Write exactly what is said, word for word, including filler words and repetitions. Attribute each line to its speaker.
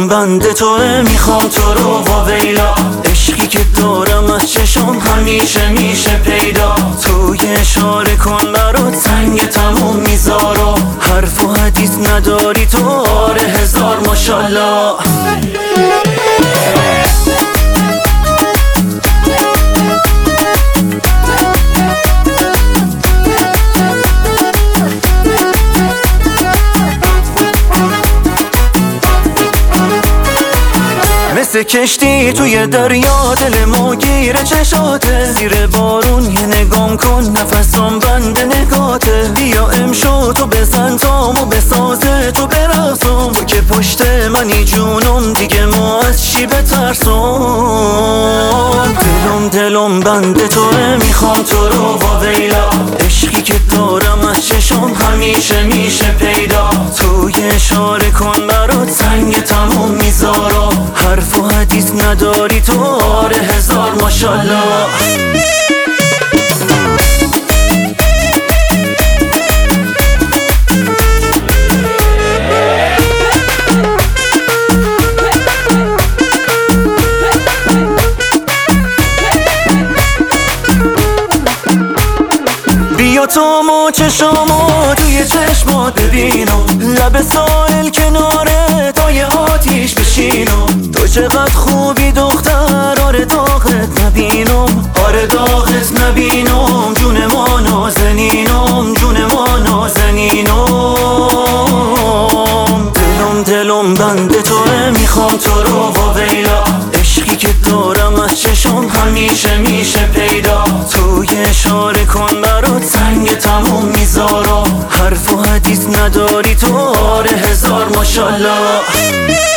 Speaker 1: بند توه، میخوام تو رو واویلا. عشقی که دارم از چشم همیشه میشه پیدا. تو یه اشاره کن برات سنگ تموم میذارم. حرف و حدیث نداری تو، آره هزار ماشالله. مثل کشتی توی دریا دل ما گیره چشاته. زیر بارون یه نگام کن نفسم بند نگاته. بیا امشو تو بزن تامو بسازه تو برقصم. تو که پشت منی جونم دیگه ما از چی بترسم. دلم دلم بند توه، میخوام تو رو واویلا. عشقی که دارم از چشم همیشه میشه پیدا. تو یه اشاره کن برات سنگ تموم میذارم. حرف و حدیث نداری تو، آره هزار ماشالله. بیا تو مو چشامو توی چشمات ببینم. لب ساحل کناره تا یه آتیش بشینم. تو چقدر خوبی دختر، آره داغت نبینم. آره داغت نبینم. جون ما نازنینم، جون ما نازنینم. دلم دلم بند توه، میخوام تو رو واویلا. عشقی که دارم از چشم همیشه میشه پیدا. تو یه اشاره کن برات سنگ تموم میذارم. حرف و حدیث نداری تو، آره هزار ماشالله.